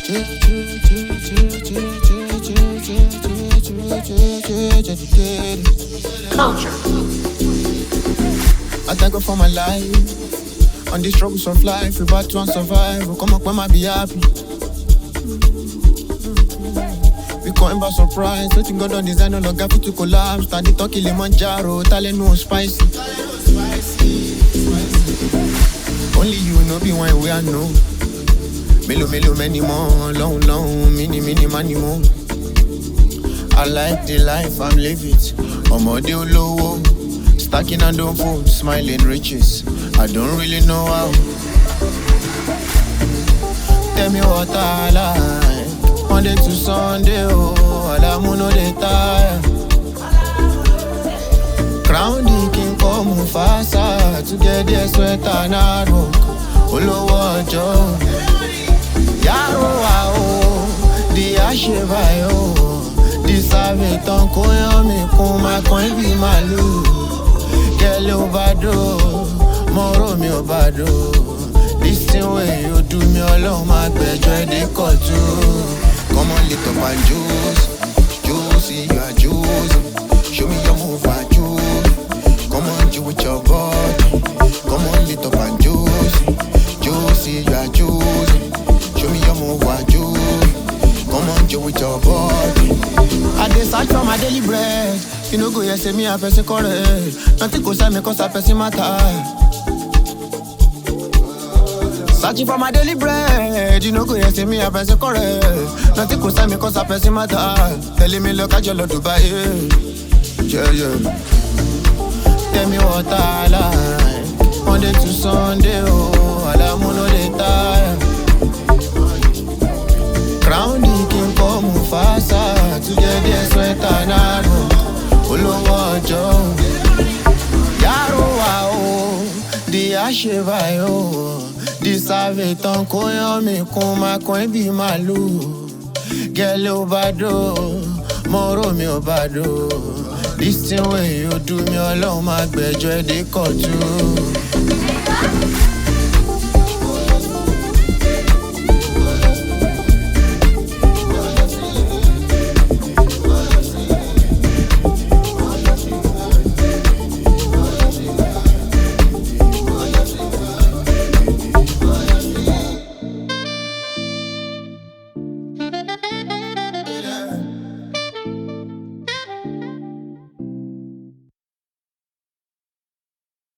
Culture. I thank God for my life. On the struggles of life, we about to survive. We come up when I be happy. We come by surprise. Nothing God on design, no longer fit to collapse. Stand it on Kilimanjaro, talent no spicy. Only you know be one way I know. Melo, many more. Long, mini, money more. I like the life I'm living. Omode olowo, stacking and don't fold, smiling riches. I don't really know how. Tell me what I like. Monday to Sunday, oh, Alamu no dey tire. Crown the king come Mufasa to get their sweat and hard work. Olowo ojo, yaro wa o, di asheva yo. Disave ton koyan mi kun ma coin bi malu. Girl overdose, moro mi obado. This thing way you do me alone, my better they cut you. Come on, lit up and juicy, you are juice. Show me your move and juice. Come on, you with your body. Come on, lit up and juicy, you are juice. Show me your move and juice. Come on, you with your body. I dey search for my daily bread. You know go here say me a person correct. Nothing go say me cause a person matter. Searching for my daily bread. You know go here say me a person correct. Nothing go say me cause a person matter. Telling me look at your love Dubai. Yeah. Tell me what I like. Monday to Sunday, oh, Alamu no dey tire. Crown the king come Mufasa to get their sweat and hard work. Olowo ojo, yaro wa o, di asheva yo. Disave ton koyan mi kun ma coin bi malu. Girl overdose, moro mi obado. This thing way you do me alone, my better they cut you.